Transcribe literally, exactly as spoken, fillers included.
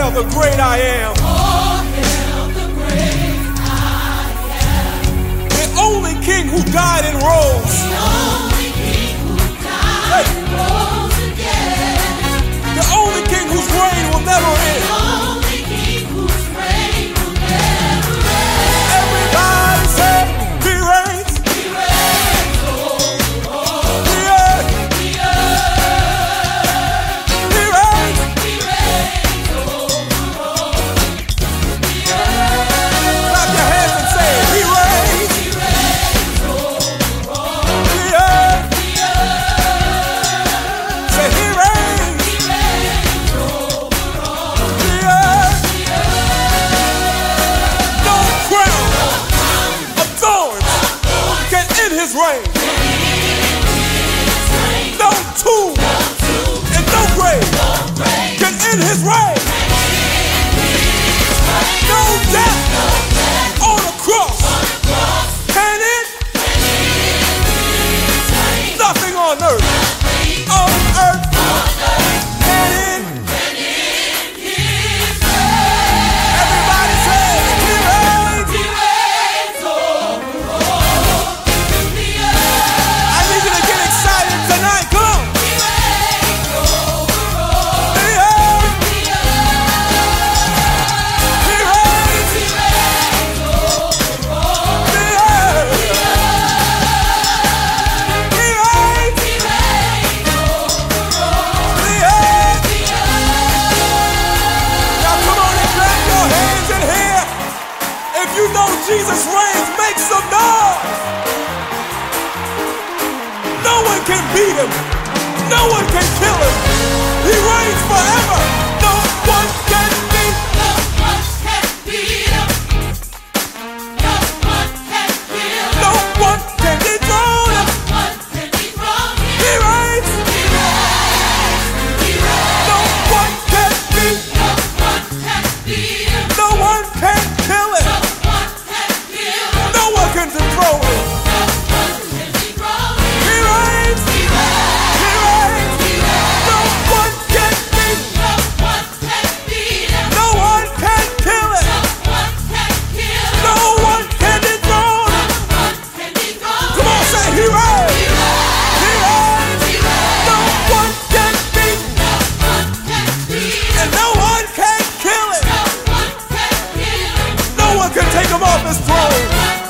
hail the great I am. Oh, hail the great I am. The only King who died and rose. The only King who died and rose again. The only King whose reign will never end. The only King whose reign will never end. Everybody say, He reigns. He reigns over all The earth. the earth. He reigns. He reigns over all the earth. Clap your hands and say, He reigns. He reigns over all The earth. the earth. Say, He reigns. He reigns over all The earth. the earth. No crown of thorns can end His reign. No tomb and no grave can end His reign. No death on a cross can end. Nothing on earth, on earth can end. Everybody say, He reigns. He reigns over all the earth. I need you to get excited tonight. Come on. He reigns over all The earth. the earth. He reigns. He reigns over all The earth. the earth. He reigns. He reigns over all The earth. the earth. Now come on and clap your hands in here. If you know Jesus reigns, make some noise. No one can beat Him. No one can kill Him. He reigns forever. No one can beat. No one can beat him. No one can kill him. No one can dethrone Him. No one can dethrone him. He reigns. He reigns. He reigns. No one can beat. No one can beat him. No one can kill Him. No one can kill him. No one can dethrone Him. No one can dethrone him. He reigns. He reigns. He reigns. He reigns. No one can beat. No one can beat him. No one can kill Him. No one can kill him. No one can dethrone Him. No one can dethrone Come on, him. say He reigns. He reigns. He reigns. He reigns. No one can beat. No one can beat him. And no one can kill Him. No one can kill him. No one can take Him off His throne.